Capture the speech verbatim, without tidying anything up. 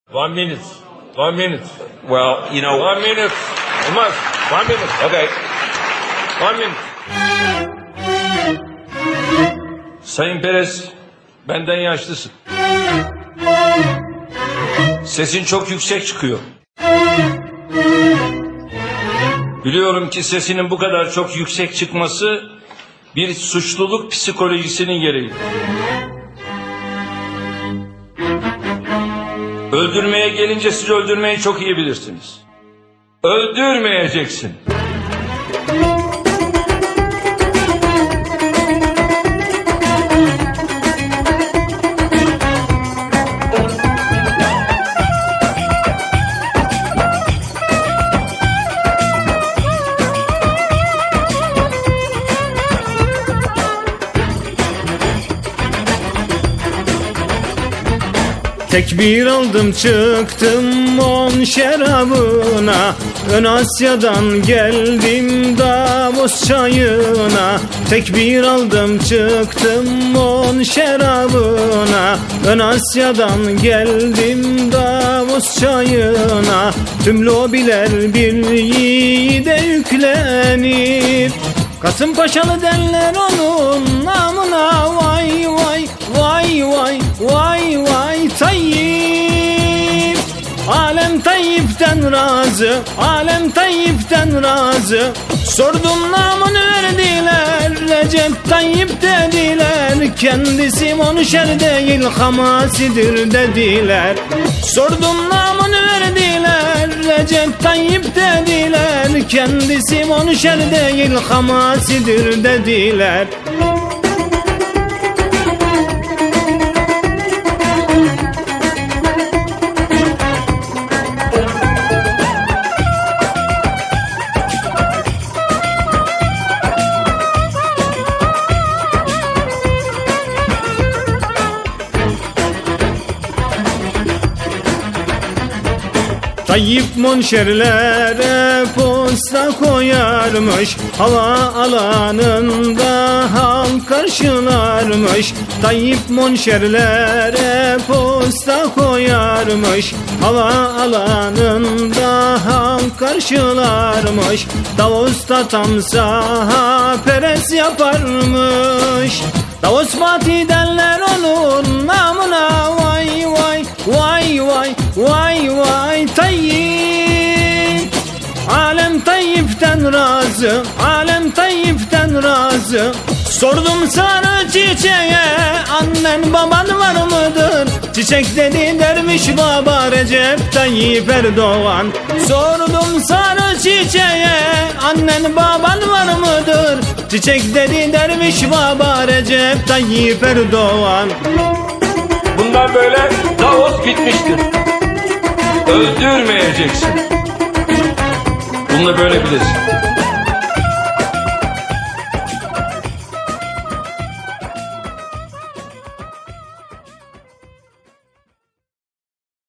One minute. One minute. Well, you know... One minute. Olmaz. One minute. Okay. One minute. Sayın Perez, benden yaşlısın. Sesin çok yüksek çıkıyor. Biliyorum ki sesinin bu kadar çok yüksek çıkması bir suçluluk psikolojisinin gereği. Öldürmeye gelince siz öldürmeyi çok iyi bilirsiniz. Öldürmeyeceksin. Tekbir aldım çıktım on şerabına, Ön Asya'dan geldim Davos çayına. Tekbir aldım çıktım on şerabına, Ön Asya'dan geldim Davos çayına. Tüm lobiler bir yiğide yüklenir, Kasımpaşalı derler onun namına. Vay vay vay vay vay vay Tayyip. Alem Tayyip'ten razı, alem Tayyip'ten razı. Sordum namını verdiler, Recep Tayyip dediler. Kendisi monşer değil Hamasidir dediler. Sordum namını verdiler, Recep Tayyip dediler. Kendisi monşer değil Hamasidir dediler. Tayyip monşerlere posta koyarmış, hava alanında halk karşılarmış. Tayyip monşerlere posta koyarmış, hava alanında halk karşılarmış. Davos'ta tam saha Perez yaparmış. Davos Fatih derler onun namına. Vay vay vay vay vay vay Tayyip. Alem Tayyip'ten razı, alem Tayyip'ten razı. Sordum sarı çiçeğe, annen baban var mıdır? Çiçek dedi derviş baba Recep Tayyip Erdoğan. Sordum sarı çiçeğe, annen baban var mıdır? Çiçek dedi derviş baba Recep Tayyip Erdoğan. Bundan böyle Davos bitmiştir. Öldürmeyeceksin. Bunu da böyle bilirsin.